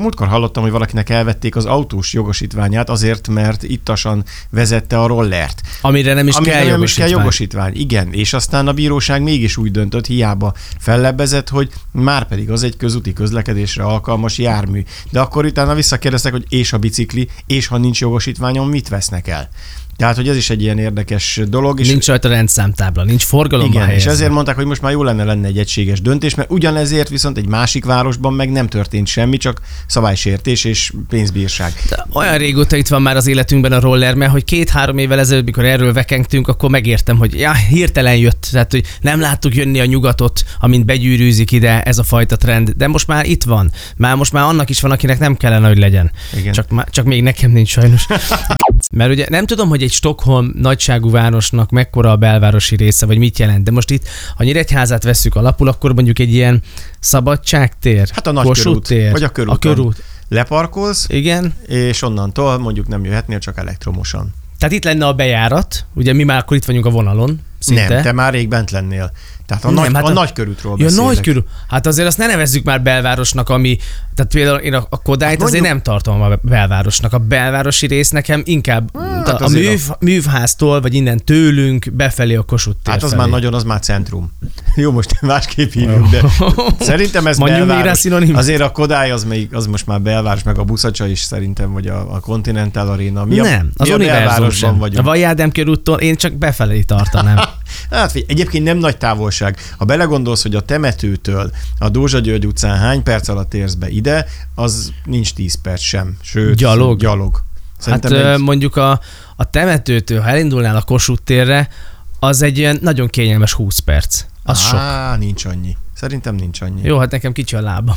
Múltkor hallottam, hogy valakinek elvették az autós jogosítványát azért, mert ittasan vezette a rollert. Amire nem is kell jogosítvány. Igen, és aztán a bíróság mégis úgy döntött, hiába fellebbezett, hogy már pedig az egy közúti közlekedésre alkalmas jármű. De akkor utána visszakérdeztek, hogy és a bicikli, és ha nincs jogosítványon, mit vesznek el? Tehát, hogy ez is egy ilyen érdekes dolog. És nincs rajta rendszámtábla, nincs forgalomban igen, helyezve. És ezért mondták, hogy most már jó lenne egy egységes döntés, mert ugyanezért viszont egy másik városban meg nem történt semmi, csak szabálysértés és pénzbírság. De olyan régóta itt van már az életünkben a roller, mert hogy 2-3 évvel ezelőtt, mikor erről vekengtünk, akkor megértem, hogy hirtelen jött, tehát hogy nem láttuk jönni a nyugatot, amint begyűrűzik ide ez a fajta trend, de most már itt van. Most már annak is van, akinek nem kellene, hogy legyen. Igen. Csak még nekem nincs sajnos. Mert ugye nem tudom, hogy egy Stockholm nagyságú városnak mekkora a belvárosi része, vagy mit jelent, de most itt, ha Nyíregyházát vesszük alapul, akkor mondjuk egy ilyen Szabadságtér, hát a Nagykörút, vagy a körúton. Leparkolsz, igen, és onnantól mondjuk nem jöhetnél, csak elektromosan. Tehát itt lenne a bejárat, ugye mi már akkor itt vagyunk a vonalon, szinte. Nem, te már rég bent lennél. Tehát a Nagykörútról beszélek. Nagykörút. Hát azért azt ne nevezzük már belvárosnak, ami... Tehát például én a Kodályt azért nem tartom a belvárosnak. A belvárosi rész nekem inkább a művháztól, vagy innen tőlünk befelé a Kossuth tér hát az felé. már nagyon, az már centrum. Jó, most másképp hívjuk, de szerintem ez belváros. Azért a Kodály az most már belváros, meg a Buszacsa is szerintem, vagy a Continental Arena. Az Univerzum sem. A Vajjádem körúttól én csak befelé tartanám. Hát egyébként nem nagy távolság. Ha belegondolsz, hogy a temetőtől a Dózsa György utcán hány perc alatt érsz be ide, az nincs 10 perc sem. Sőt, gyalog. Hát mondjuk a temetőtől, ha elindulnál a Kossuth térre, az egy ilyen nagyon kényelmes 20 perc. Az sok. Nincs annyi. Szerintem nincs annyi. Jó, hát nekem kicsi a lábam.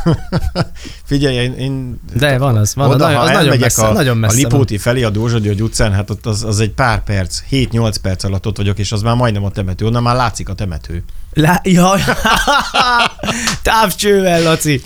Figyelj, én... De van az oda, az nagyon messze. A Lipóti felé, a Dózsa György utcán, hát ott az egy pár perc, 7-8 perc alatt ott vagyok, és az már majdnem a temető. Onnan már látszik a temető. Jaj! Távcsővel, Laci!